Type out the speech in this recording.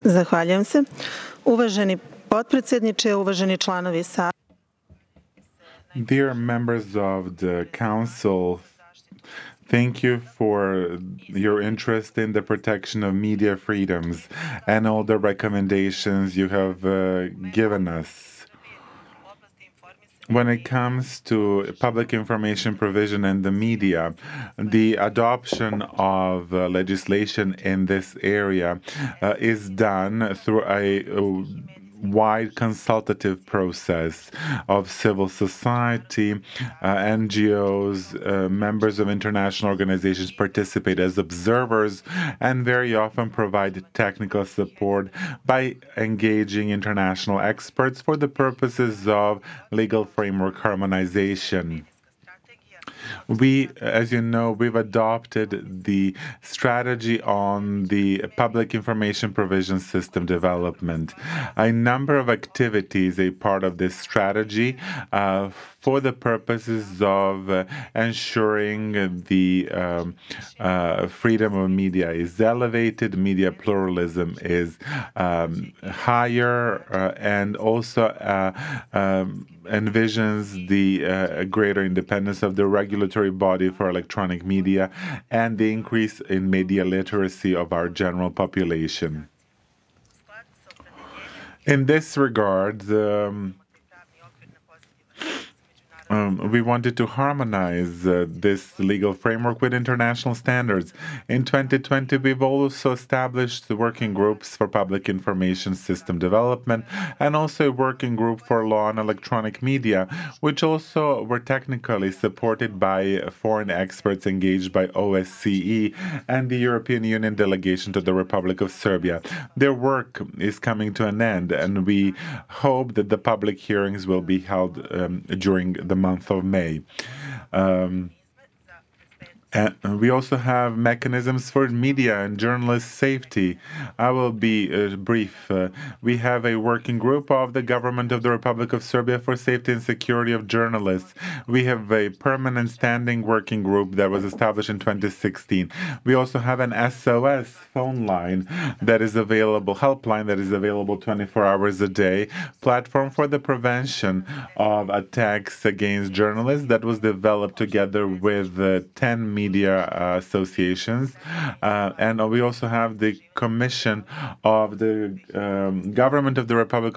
Zahvaljujem se. Uvaženi potpredsjedniče, uvaženi članovi Saveta. Dear members of the Council, thank you for your interest in the protection of media freedoms and all the recommendations you have given us. When it comes to public information provision and the media, the adoption of legislation in this area is done through a wide consultative process of civil society, NGOs, members of international organizations participate as observers and very often provide technical support by engaging international experts for the purposes of legal framework harmonization. As you know, we've adopted the strategy on the public information provision system development. A number of activities, a part of this strategy, for the purposes of ensuring the freedom of media is elevated, media pluralism is higher, and also envisions the greater independence of the regulatory body for electronic media and the increase in media literacy of our general population. In this regard, we wanted to harmonize this legal framework with international standards. In 2020, we've also established the working groups for public information system development and also a working group for law and electronic media, which also were technically supported by foreign experts engaged by OSCE and the European Union delegation to the Republic of Serbia. Their work is coming to an end, and we hope that the public hearings will be held during the month of May. And we also have mechanisms for media and journalist safety. I will be brief. We have a working group of the government of the Republic of Serbia for safety and security of journalists. We have a permanent standing working group that was established in 2016. We also have an SOS phone line that is available, helpline that is available 24 hours a day, platform for the prevention of attacks against journalists that was developed together with 10 media associations. And we also have the commission of the government of the Republic